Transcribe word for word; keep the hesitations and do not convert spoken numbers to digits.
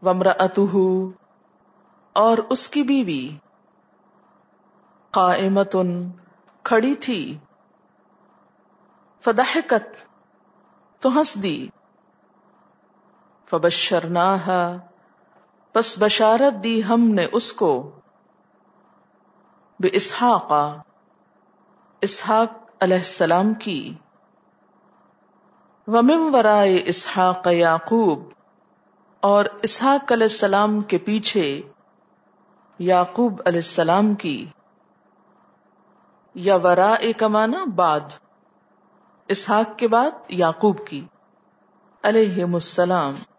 वम्रअतुहु और उसकी बीवी, काइमतुन खड़ी थी, फदहकत तो हंस दी, फबश्शरनाहा पस बशारत दी हमने उसको, बिइस्हाका इसहाक अलैहिस्सलाम की, वमिन वराए इसहाक याकूब और इसहाक अलैहिस्सलाम के पीछे याकूब अलैहिस्सलाम की, या वराए का माना बाद, इसहाक के बाद याकूब की अलैहिमुस्सलाम।